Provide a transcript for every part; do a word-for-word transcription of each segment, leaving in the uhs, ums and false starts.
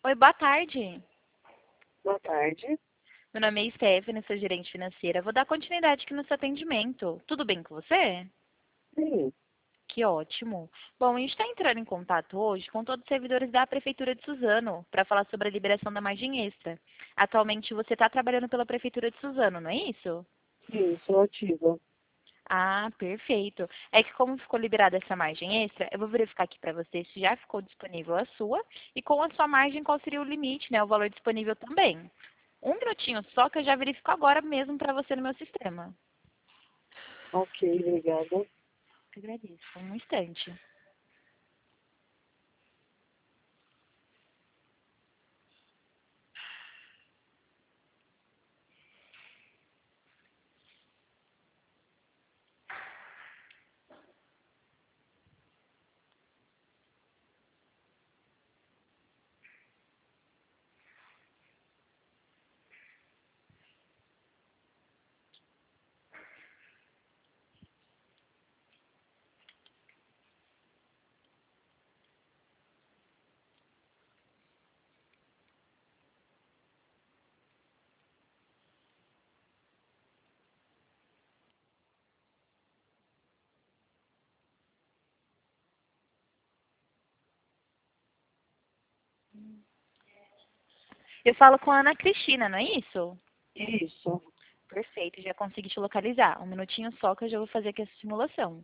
Oi, boa tarde. Boa tarde. Meu nome é Stephanie, sou gerente financeira. Vou dar continuidade aqui no seu atendimento. Tudo bem com você? Sim, Que ótimo. Bom, a gente está entrando em contato hoje com todos os servidores da Prefeitura de Suzano para falar sobre a liberação da margem extra. Atualmente você está trabalhando pela Prefeitura de Suzano, não é isso? sim, sou ativa. Ah, perfeito. É que como ficou liberada essa margem extra, eu vou verificar aqui para você se já ficou disponível a sua e com a sua margem qual seria o limite, né? O valor disponível também. Um minutinho só que eu já verifico agora mesmo para você no meu sistema. Ok, obrigada. Agradeço. Um instante. Eu falo com a Ana Cristina, não é isso? Isso. Perfeito, já consegui te localizar. Um minutinho só que eu já vou fazer aqui essa simulação.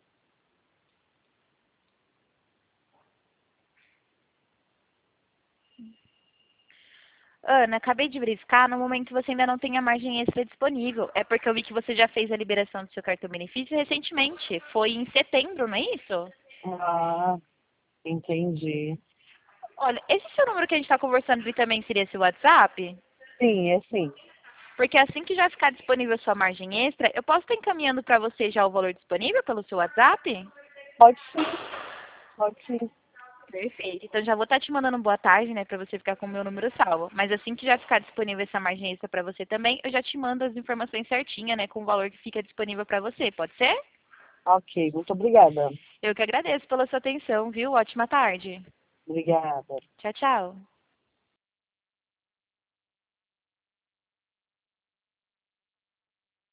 Ana, acabei de verificar, no momento você ainda não tem a margem extra disponível. É porque eu vi que você já fez a liberação do seu cartão benefício recentemente. Foi em setembro, não é isso? Ah, entendi. Olha, esse seu número que a gente está conversando aqui também seria seu WhatsApp? Sim, é sim. Porque assim que já ficar disponível a sua margem extra, eu posso estar encaminhando para você já o valor disponível pelo seu WhatsApp? Pode sim, pode sim. Perfeito. Então já vou estar te mandando um boa tarde, né, para você ficar com o meu número salvo. Mas assim que já ficar disponível essa margem extra para você também, eu já te mando as informações certinha, né, com o valor que fica disponível para você. Pode ser? Ok, muito obrigada. Eu que agradeço pela sua atenção, viu? Ótima tarde. Obrigada. Tchau, tchau.